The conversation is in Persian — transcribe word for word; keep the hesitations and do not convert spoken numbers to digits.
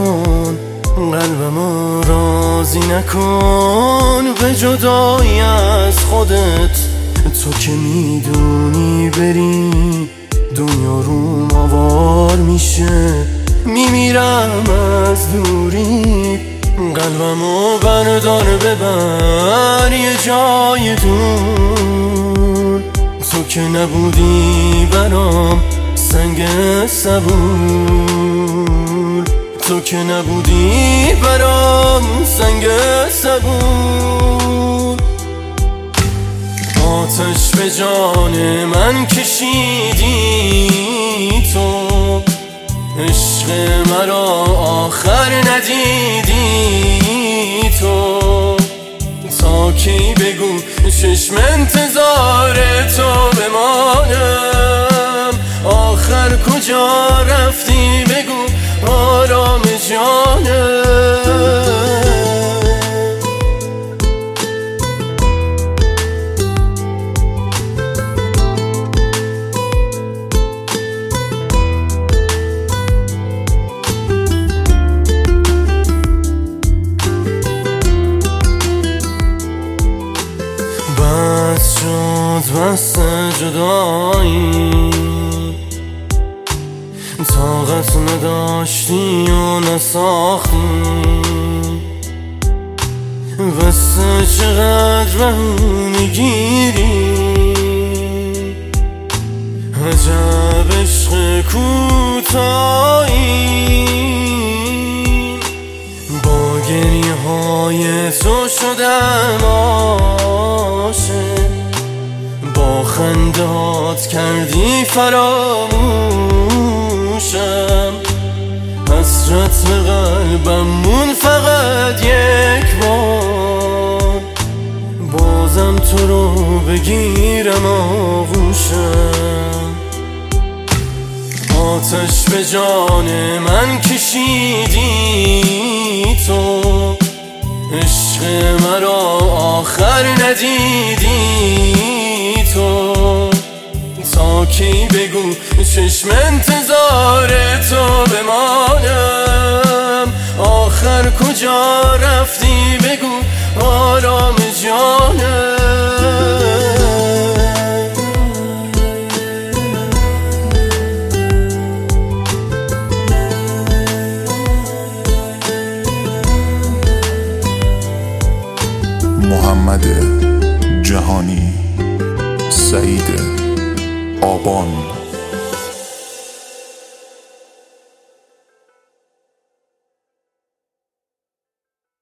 نکن، قلبمو راضی نکن به جدایی از خودت. تو که میدونی بری دنیا رو ماوار میشه، میمیرم از دوری. قلبمو بردار ببر یه جای دور، تو که نبودی برام سنگ صبور، تو که نبودی برام سنگ صبور. آتش به جان من کشیدی تو، عشق مرا آخر ندیدی تو. تا کی بگو چشم انتظار تو بمانم، آخر کجا رفتی بگو آرام جانم. بس شد بس جدایی، طاقت نداشتی و نساختی. بس چقدر بهم میگیری، عجب عشق کوتاهی. با گریه های تو شدم عاشق، با خندهات کردی فراموشم. حسرت به قلبم مون فقط یک بار، بازم تو رو بگیرم آغوشم. آتش به جان من کشیدی تو، عشق مرا آخر ندیدی تو. تا کی بگو چشم انتظار تو بمانم، آخر کجا رفتی بگو آرام جانم. محمد جهانی، سعید آبان.